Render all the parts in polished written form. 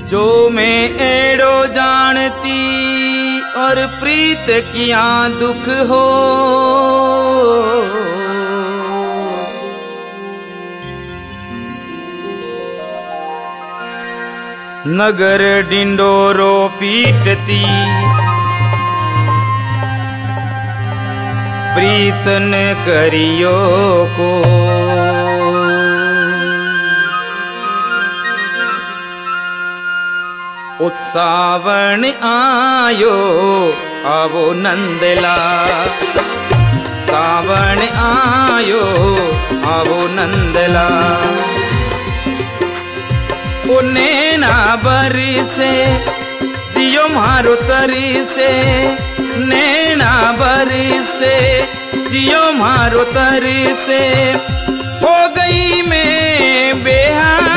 जो मैं एड़ो जानती और प्रीत किया दुख हो, नगर डिंडोरो पीटती प्रीतन करियो को। उत्सावण आयो आवो नंदला, सावण आयो आवो नंदला। ओ नैना बरसे जियो मारो तरिसे, नैना बरसे जियो मारो तरिसे। हो गई मैं बेहाल,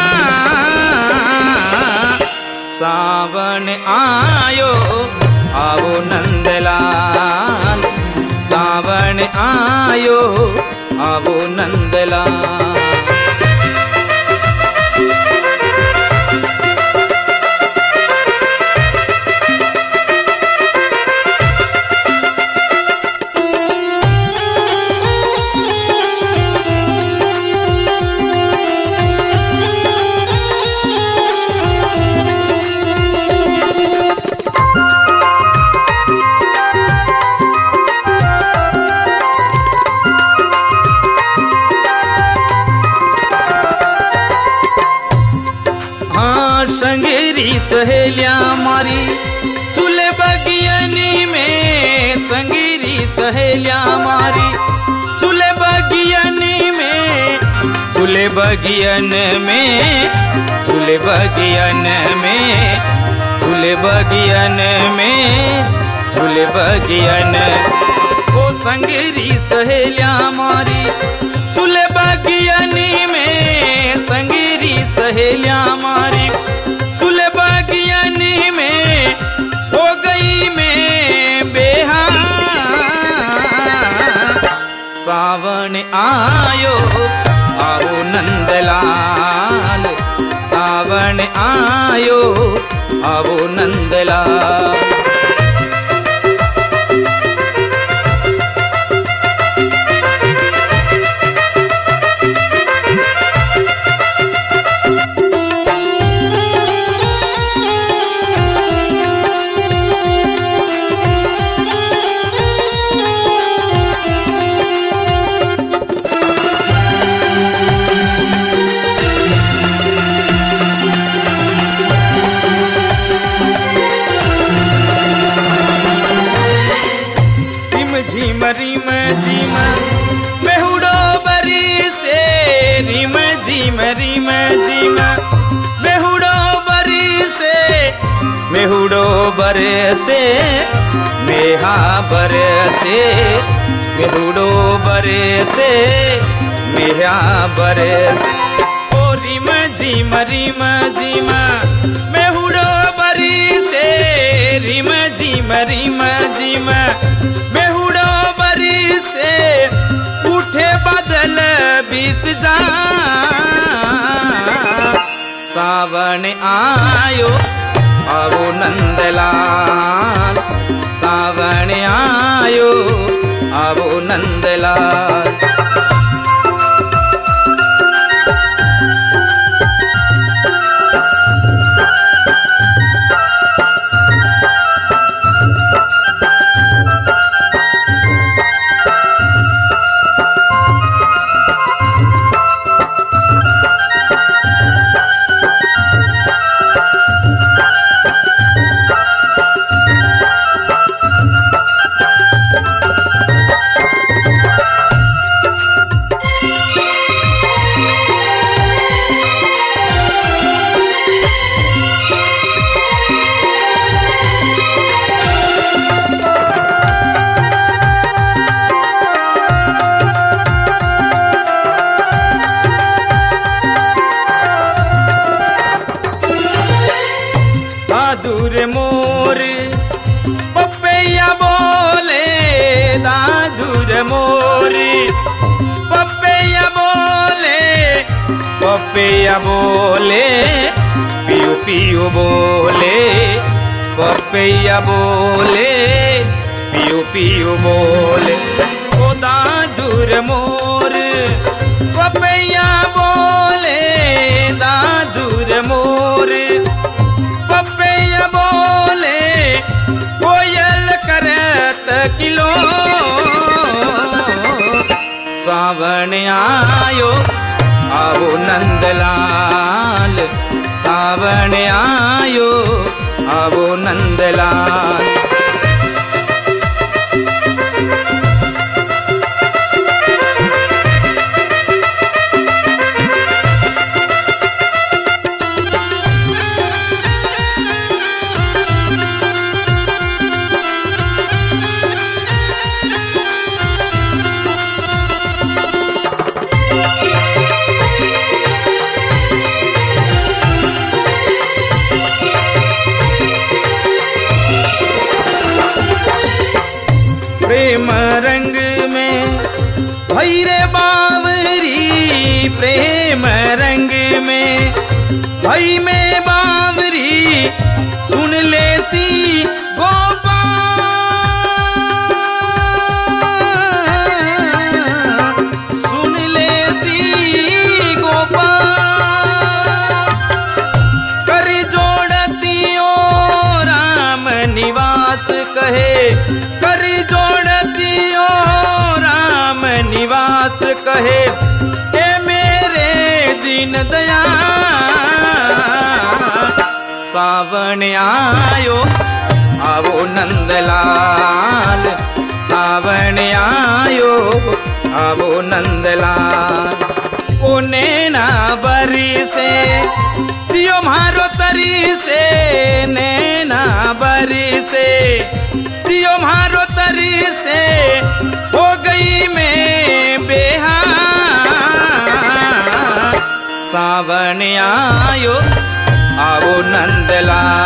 सावन आयो आवो नंदलाल, सावन आयो आवो नंदलाल। संगेरी सहेलियां मारी सुले बगियनी में, संगेरी सहेलियां मारी सुले बगियनी में, सुले बगियन में, सुले बगियन में, सुले बगियन में, सुले बगियन। ओ संगेरी सहेलियां मारी सुले बगियनी में, संगेरी सहेलियां मारी सुले बगियनी में। हो गई मैं बेहाल, सावन आयो आओ नंदलाल, सावन आयो आओ नंदलाल। रिम झिम बेहुडो बरी से, रिम झिम रिम झिम बेहुडो बरी से, मेहुडो बरे से मेहा बरे से, मेहुडो बरे से मेहा बरे से। ओ रिम झिम मेहुडो बरी से, रिम झिम मेहुडो बरी से। उठे बादल बीस जा, सावन आयो आओ नंदलाल, सावन आयो आओ नंदलाल। दादूर मोर पपैया बोले, दादूर मोर पपैया बोले, पपैया बोले पियो पियो बोले पपैया बोले पियो पियो बोले। ओ दादुर मोर पपैया बोले दादुर मोर पपैया बोले कोयल करत किलो। सावन आयो आओ नंदलाल सावन आयो आओ नंदलाल। प्रेम रंग में भई रे बावरी प्रेम रंग में भई में बावरी सुन ले सी गोपाल सुन ले सी गोपाल। कर जोड़ती ओ राम निवास कहे कर जोड़तियो राम निवास कहे ए मेरे दीन दयाल। सावन आयो आओ नंदलाल सावन आयो आओ नंदलाल। ओ नैना बरी से दियो मारो तरी से नैना बरी से दियो मारो तरी से हो गई मैं बेहाल। सावन आयो आओ नंदलाल